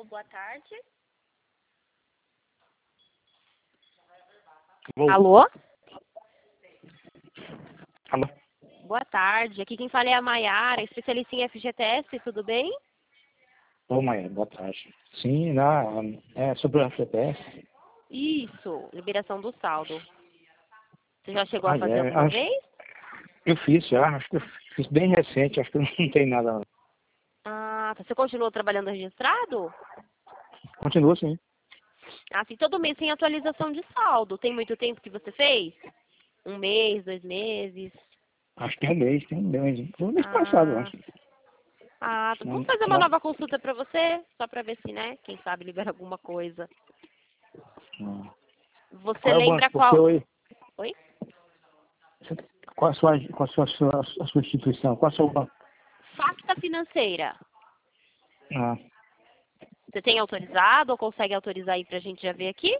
Alô, boa tarde. Alô? Alô? Alô? Boa tarde. Aqui quem fala é a Maiara, especialista em FGTS, tudo bem? Ô, Maia, boa tarde. Sim, é sobre o FGTS. Isso, liberação do saldo. Você já chegou a fazer É, alguma vez? eu fiz já, acho que eu fiz bem recente, acho que não tem nada. Ah, tá. Você continuou trabalhando registrado? Continua sim. Assim, todo mês tem atualização de saldo. Tem muito tempo que você fez? Um mês, 2 meses? Acho que tem um mês. Hein? Foi no mês passado, eu Ah, acho. vamos fazer uma nova consulta pra você, só pra ver se, né, quem sabe libera alguma coisa. Você Qual é o lembra banco? Porque qual? eu... Oi? Qual a sua instituição? Qual é o seu banco? Facta Financeira. Ah, Você tem autorizado ou consegue autorizar aí pra gente já ver aqui?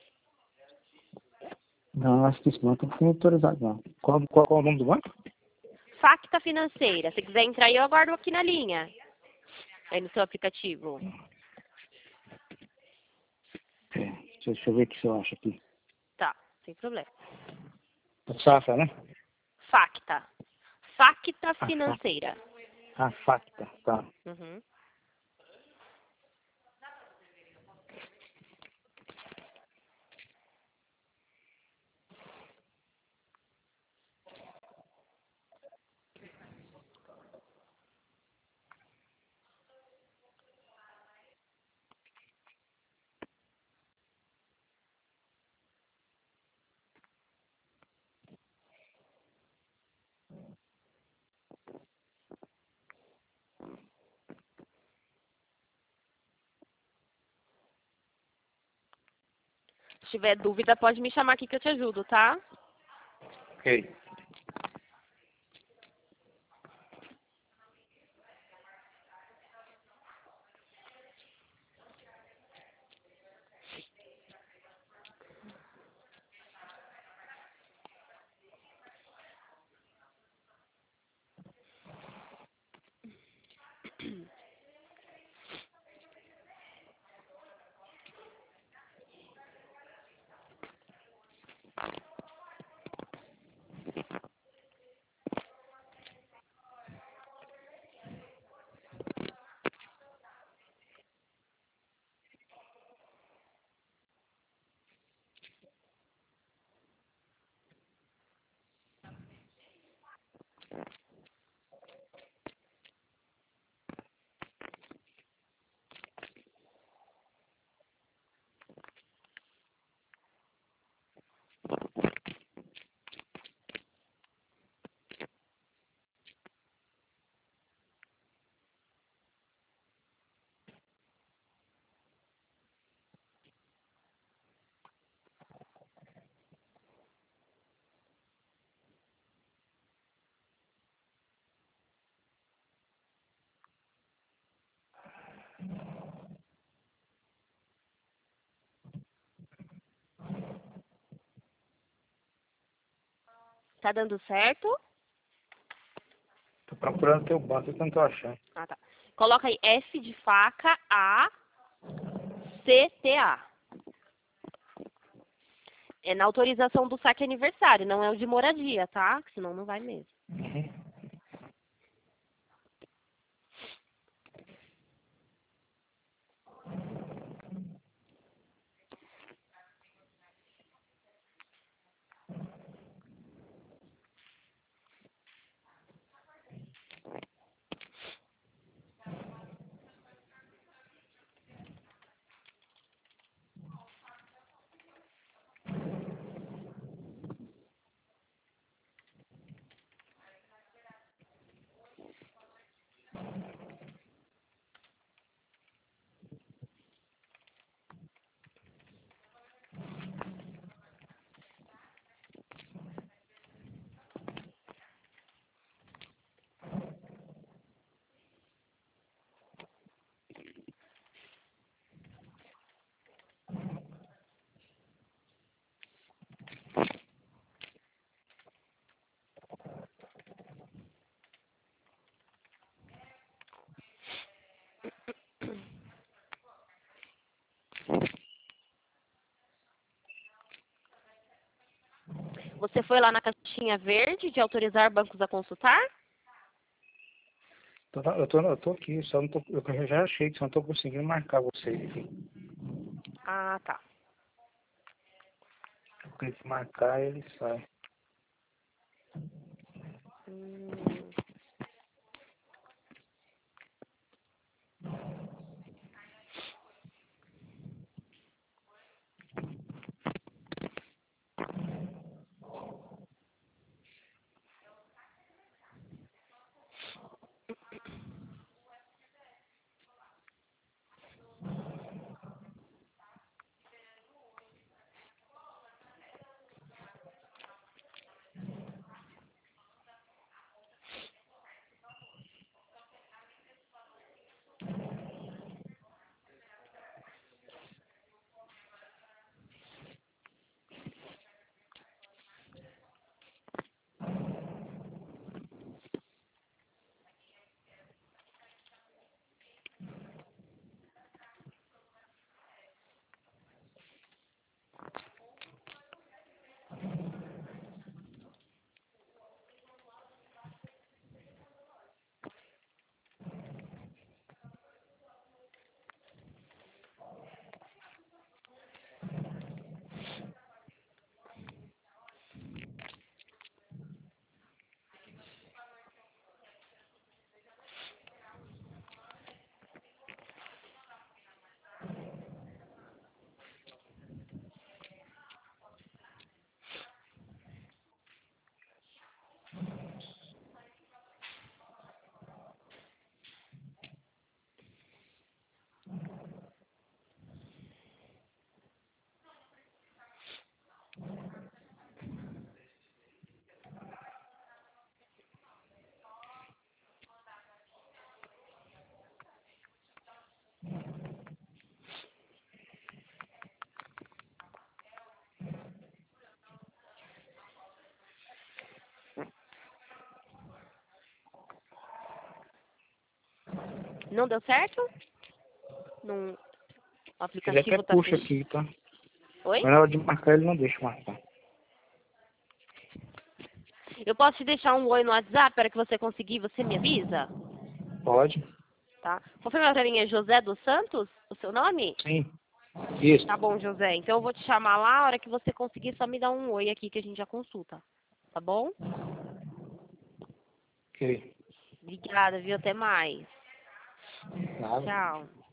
não, acho que esse banco não foi autorizado, não. Qual é o nome do banco? Facta Financeira. Se quiser entrar aí, eu aguardo aqui na linha. Aí no seu aplicativo. É, deixa eu ver o que eu acho aqui. Tá, sem problema. Safra, né? Facta. Facta A facta. Financeira. A facta, tá. Uhum. Se tiver dúvida, pode me chamar aqui que eu te ajudo, tá? Ok. Tá dando certo? Tô procurando teu banco que eu não tô achando. Ah, tá. Coloca aí F de faca, A, C, T, A. É na autorização do saque aniversário, não é o de moradia, tá? Senão não vai mesmo. Uhum. Você foi lá na caixinha verde de autorizar bancos a consultar? Eu tô aqui, só não tô, eu já achei que só não tô conseguindo marcar vocês aqui. Ah, tá. Eu clico em marcar e ele sai. Hum. Não deu certo? Não... O Ele até aplicativo tá puxa fechado. aqui, tá? Oi? Mas na hora de marcar ele não deixa marcar. Eu posso te deixar um oi no WhatsApp para que você conseguir, você me avisa? Pode? Tá? Confirma pra mim, é José dos Santos, o seu nome? Sim. Isso. Tá bom, José. Então eu vou te chamar lá, a hora que você conseguir, só me dá um oi aqui que a gente já consulta. Tá bom? Ok. Obrigada, viu? Até mais. Nada. Tchau.